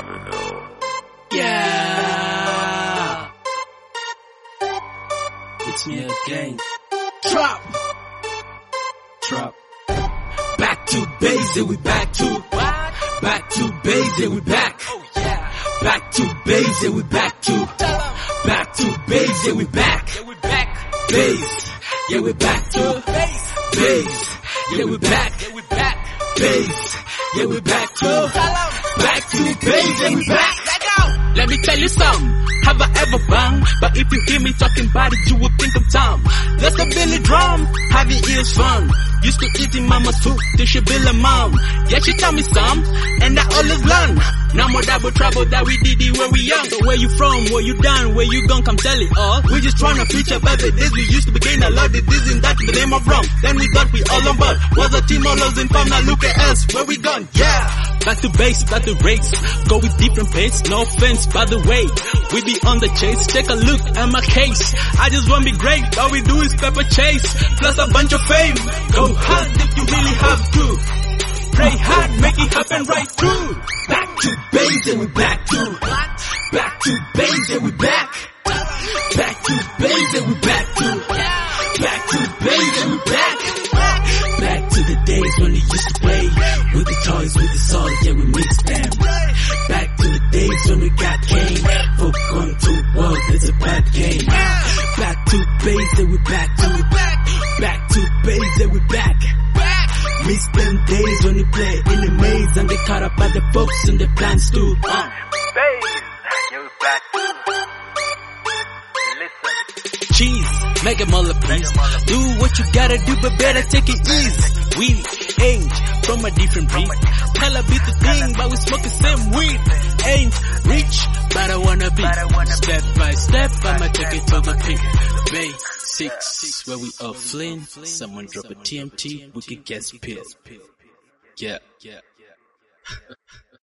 Avenue. Yeah, it's me again. Drop. Back to base, and we back to what? Back to base, and we back. Oh yeah. Back to base, and we back to. Back to base, and we back. Yeah, we back. Base, yeah, we back to. Base, yeah, we back. Yeah, we back. Base, yeah, we back to. Back to base, and we back. Let me tell you something. Have I ever banged? But if you hear me talking about it, you will think I'm Tom. That's a Billy Drum. Have your ears fun. Used to eating mama's soup till she bill a mom. Yeah, she tell me some, and I always learn. No more double trouble that we did it when we young. So where you from? Where you done? Where you gone? Come tell it all. We just tryna preach about the days we used to begin a lot of this and that in the name of wrong. Then we thought we all on board. Was a team all those in farm, now look at us, where we gone? Yeah! Back to base, back to race. Go with different pace, no offense, by the way. We be on the chase, take a look at my case. I just wanna be great, all we do is pepper chase. Plus a bunch of fame. Go hard if you really have to. Pray hard, make it happen right through. Back to base and we back to. Back to base and we back. Back to base and we back to. Back to base and we back. Back to the days when we used to play with the toys, with the salt, yeah, we mix them. Back to the days when we got game. Folk going to world, it's a bad game. Back to base and we back to. Back to base and we back. Miss them days when we play in the maze and they caught up by the folks and the plans too. Base, you back too. Listen. Cheese, make them all a piece. Do what you gotta do, but better take it easy. We ain't from a different breed. Hella beat the thing, but we smoke the same weed. Ain't rich, but I wanna be. Step by step, I'ma take it to the peak. Bay 6, where we all fling. Someone drop a TMT, we could get spit. Yeah.